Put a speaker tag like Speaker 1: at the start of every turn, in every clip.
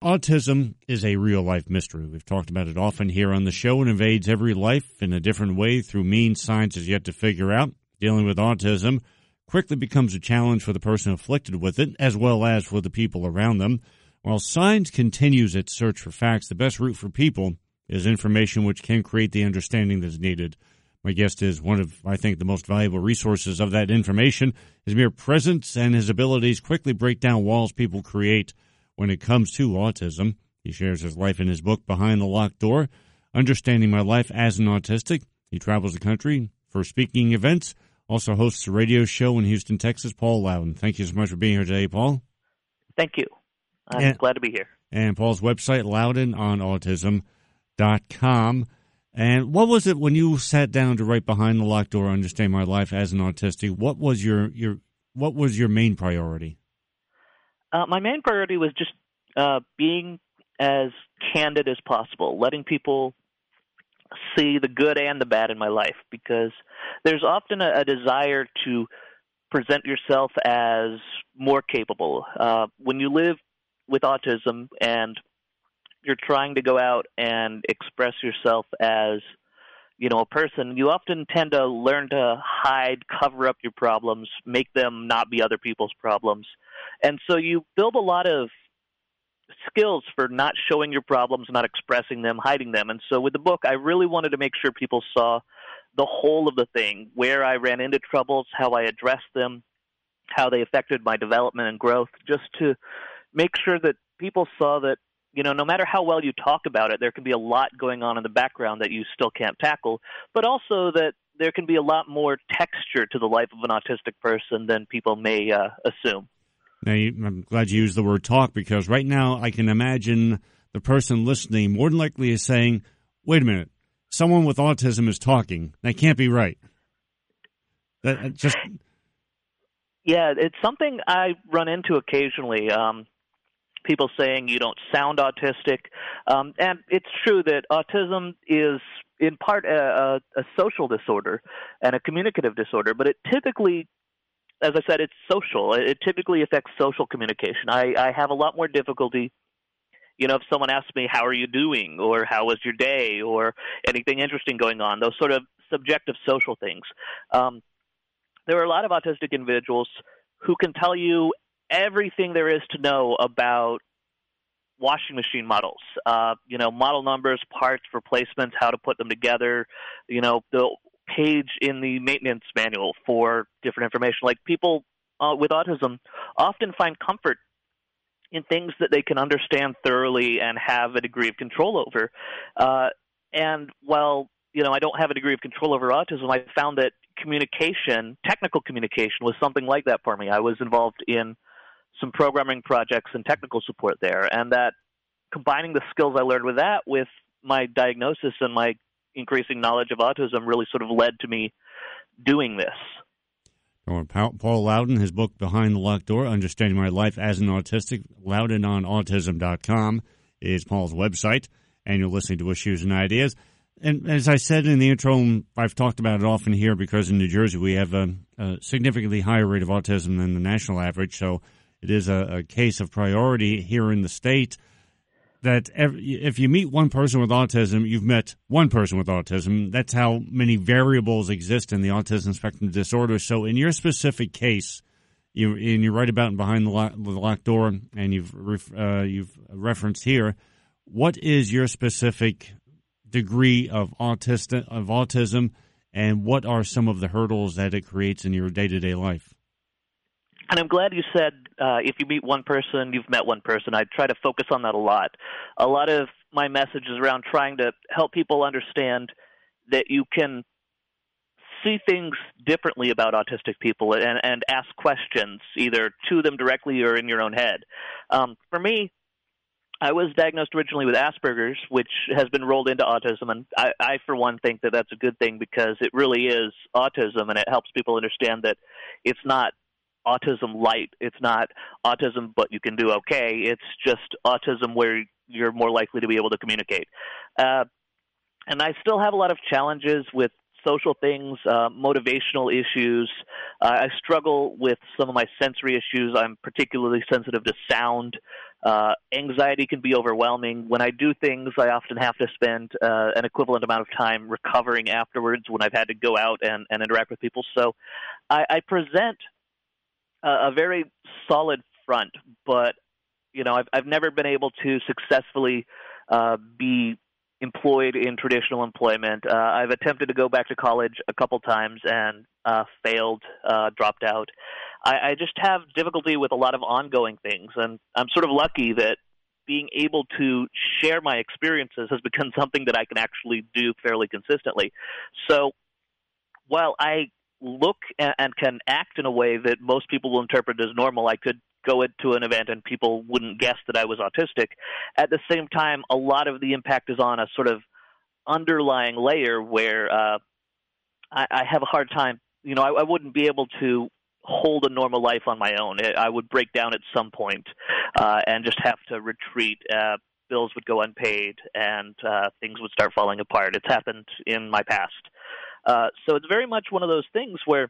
Speaker 1: Autism is a real-life mystery. We've talked about it often here on the show. It invades every life in a different way through means science is yet to figure out. Dealing with autism quickly becomes a challenge for the person afflicted with it, as well as for the people around them. While science continues its search for facts, the best route for people is information which can create the understanding that's needed. My guest is one of, I think, the most valuable resources of that information. His mere presence and his abilities quickly break down walls people create when it comes to autism. He shares his life in his book, Behind the Locked Door, Understanding My Life as an Autistic. He travels the country for speaking events, also hosts a radio show in Houston, Texas. Paul Loudon. Thank you so much for being here today, Paul.
Speaker 2: Thank you. I'm glad to be here.
Speaker 1: And Paul's website, loudononautism.com. And what was it when you sat down to write Behind the Locked Door, Understand My Life as an Autistic? What was your main priority?
Speaker 2: My main priority was just being as candid as possible, letting people see the good and the bad in my life, because there's often a desire to present yourself as more capable. When you live with autism and you're trying to go out and express yourself as, a person, you often tend to learn to hide, cover up your problems, make them not be other people's problems. And so you build a lot of skills for not showing your problems, not expressing them, hiding them. And so with the book, I really wanted to make sure people saw the whole of the thing, where I ran into troubles, how I addressed them, how they affected my development and growth, just to make sure that people saw that, no matter how well you talk about it, there can be a lot going on in the background that you still can't tackle, but also that there can be a lot more texture to the life of an autistic person than people may assume.
Speaker 1: Now, I'm glad you used the word talk, because right now I can imagine the person listening more than likely is saying, wait a minute, someone with autism is talking. That can't be right. Yeah,
Speaker 2: it's something I run into occasionally. People saying you don't sound autistic. And it's true that autism is in part a social disorder and a communicative disorder, but it typically, as I said, it's social. It typically affects social communication. I have a lot more difficulty, if someone asks me, how are you doing, or how was your day, or anything interesting going on, those sort of subjective social things. There are a lot of autistic individuals who can tell you everything there is to know about washing machine models, model numbers, parts, replacements, how to put them together, the page in the maintenance manual for different information. Like, people with autism often find comfort in things that they can understand thoroughly and have a degree of control over. And while, I don't have a degree of control over autism, I found that technical communication was something like that for me. I was involved in some programming projects and technical support there, and that combining the skills I learned with that with my diagnosis and my increasing knowledge of autism really sort of led to me doing this.
Speaker 1: Paul Loudon, his book, Behind the Locked Door, Understanding My Life as an Autistic, loudononautism.com is Paul's website, and you're listening to Issues and Ideas. And as I said in the intro, I've talked about it often here because in New Jersey we have a significantly higher rate of autism than the national average, so it is a case of priority here in the state that if you meet one person with autism, you've met one person with autism. That's how many variables exist in the autism spectrum disorder. So in your specific case, you write about Behind the Locked Door, and you've referenced here, what is your specific degree of autism, and what are some of the hurdles that it creates in your day-to-day life?
Speaker 2: And I'm glad you said if you meet one person, you've met one person. I try to focus on that a lot. A lot of my message is around trying to help people understand that you can see things differently about autistic people and ask questions either to them directly or in your own head. For me, I was diagnosed originally with Asperger's, which has been rolled into autism, and I for one, think that that's a good thing because it really is autism, and it helps people understand that it's not autism light. It's not autism, but you can do okay. It's just autism where you're more likely to be able to communicate. And I still have a lot of challenges with social things, motivational issues. I struggle with some of my sensory issues. I'm particularly sensitive to sound. Anxiety can be overwhelming. When I do things, I often have to spend an equivalent amount of time recovering afterwards when I've had to go out and interact with people. So I present a very solid front, but I've never been able to successfully be employed in traditional employment. I've attempted to go back to college a couple times and failed, dropped out. I just have difficulty with a lot of ongoing things, and I'm sort of lucky that being able to share my experiences has become something that I can actually do fairly consistently. So while I look and can act in a way that most people will interpret as normal, I could go into an event and people wouldn't guess that I was autistic. At the same time, a lot of the impact is on a sort of underlying layer where I have a hard time. I wouldn't be able to hold a normal life on my own. I would break down at some point and just have to retreat. Bills would go unpaid and things would start falling apart. It's happened in my past. So it's very much one of those things where,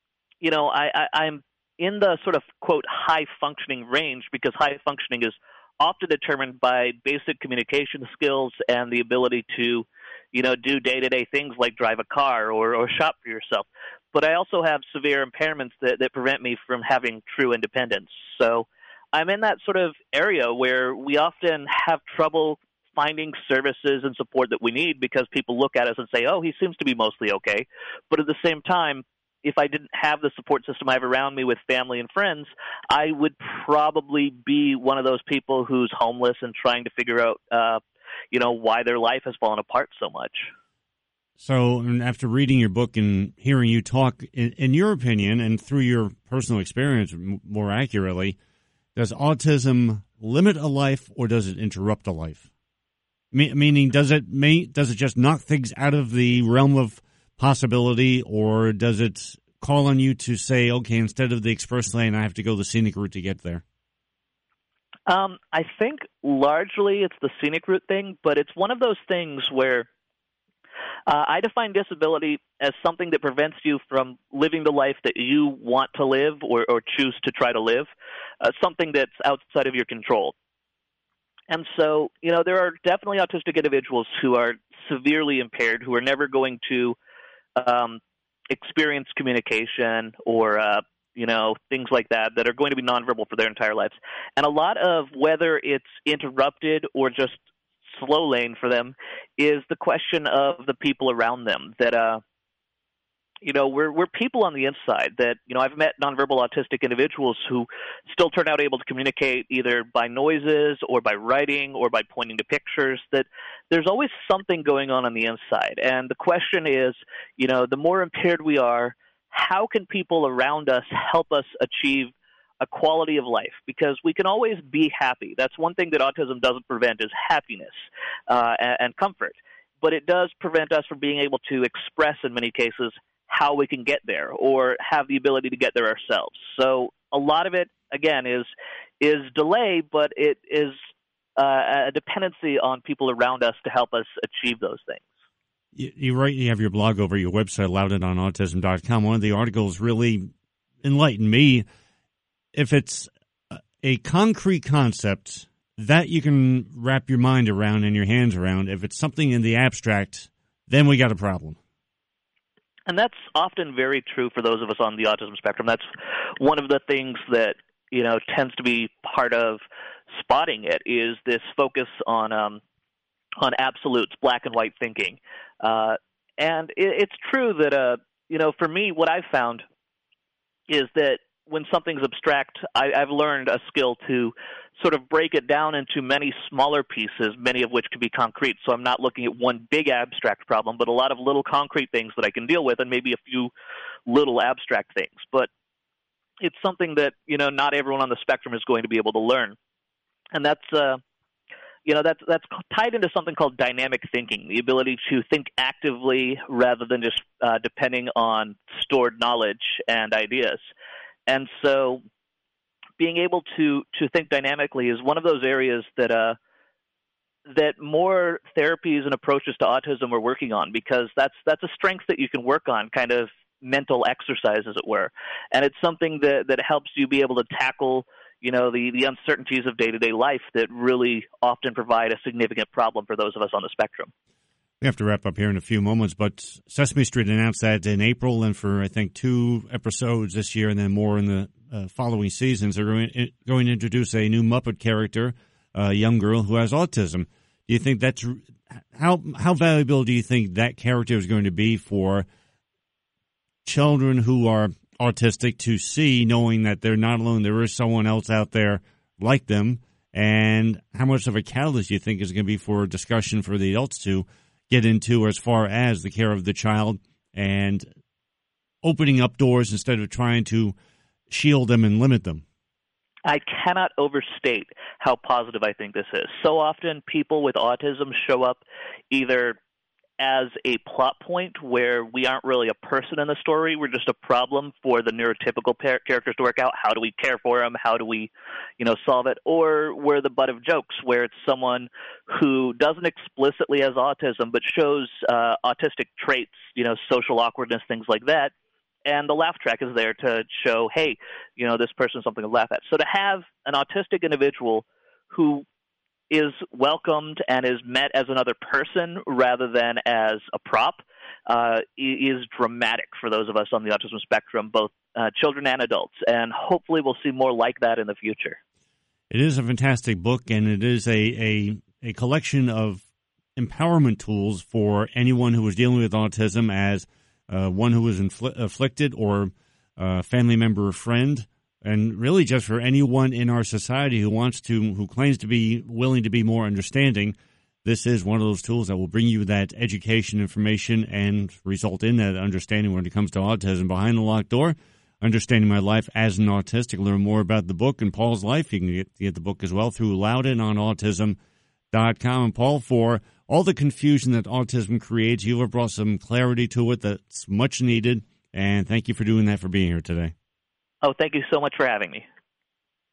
Speaker 2: I'm in the sort of, quote, high-functioning range, because high functioning is often determined by basic communication skills and the ability to, do day-to-day things like drive a car or shop for yourself. But I also have severe impairments that prevent me from having true independence. So I'm in that sort of area where we often have trouble finding services and support that we need because people look at us and say, oh, he seems to be mostly okay. But at the same time, if I didn't have the support system I have around me with family and friends, I would probably be one of those people who's homeless and trying to figure out, why their life has fallen apart so much.
Speaker 1: So after reading your book and hearing you talk, in your opinion and through your personal experience more accurately, does autism limit a life or does it interrupt a life? Meaning, does it just knock things out of the realm of possibility, or does it call on you to say, okay, instead of the express lane, I have to go the scenic route to get there?
Speaker 2: I think largely it's the scenic route thing, but it's one of those things where I define disability as something that prevents you from living the life that you want to live or choose to try to live, something that's outside of your control. And so, there are definitely autistic individuals who are severely impaired, who are never going to experience communication or, things like that are going to be nonverbal for their entire lives. And a lot of whether it's interrupted or just slow lane for them is the question of the people around them that, we're people on the inside that, I've met nonverbal autistic individuals who still turn out able to communicate either by noises or by writing or by pointing to pictures, that there's always something going on the inside. And the question is, the more impaired we are, how can people around us help us achieve a quality of life? Because we can always be happy. That's one thing that autism doesn't prevent is happiness and comfort. But it does prevent us from being able to express, in many cases, how we can get there or have the ability to get there ourselves. So a lot of it, again, is delay, but it is a dependency on people around us to help us achieve those things.
Speaker 1: You have your blog over at your website, loudonautism.com. One of the articles really enlightened me. If it's a concrete concept that you can wrap your mind around and your hands around, if it's something in the abstract, then we got a problem.
Speaker 2: And that's often very true for those of us on the autism spectrum. That's one of the things that, tends to be part of spotting it is this focus on absolutes, black and white thinking. And it's true that, for me, what I've found is that when something's abstract, I've learned a skill to sort of break it down into many smaller pieces, many of which can be concrete. So I'm not looking at one big abstract problem, but a lot of little concrete things that I can deal with and maybe a few little abstract things. But it's something that, not everyone on the spectrum is going to be able to learn. And that's tied into something called dynamic thinking, the ability to think actively rather than just depending on stored knowledge and ideas. And so being able to think dynamically is one of those areas that more therapies and approaches to autism are working on, because that's a strength that you can work on, kind of mental exercise, as it were. And it's something that helps you be able to tackle, the uncertainties of day-to-day life that really often provide a significant problem for those of us on the spectrum.
Speaker 1: We have to wrap up here in a few moments, but Sesame Street announced that in April, and for, I think, 2 episodes this year and then more in the following seasons, they're going to introduce a new Muppet character, a young girl who has autism. Do you think that's how valuable do you think that character is going to be for children who are autistic to see, knowing that they're not alone, there is someone else out there like them, and how much of a catalyst do you think is going to be for discussion for the adults to get into as far as the care of the child and opening up doors instead of trying to shield them and limit them?
Speaker 2: I cannot overstate how positive I think this is. So often people with autism show up either as a plot point where we aren't really a person in the story, we're just a problem for the neurotypical characters to work out. How do we care for them? How do we, solve it? Or we're the butt of jokes where it's someone who doesn't explicitly has autism but shows autistic traits, social awkwardness, things like that. And the laugh track is there to show, hey, this person's something to laugh at. So to have an autistic individual who is welcomed and is met as another person rather than as a prop is dramatic for those of us on the autism spectrum, both children and adults. And hopefully we'll see more like that in the future.
Speaker 1: It is a fantastic book, and it is a collection of empowerment tools for anyone who is dealing with autism as one who is afflicted or a family member or friend, and really just for anyone in our society who claims to be willing to be more understanding. This is one of those tools that will bring you that education, information, and result in that understanding when it comes to autism. Behind the Locked Door, Understanding My Life as an Autistic. Learn more about the book and Paul's life. You can get the book as well through Loudon on Autism.com. And Paul, for all the confusion that autism creates, you have brought some clarity to it that's much needed. And thank you for doing that, for being here today.
Speaker 2: Oh, thank you so much for having me.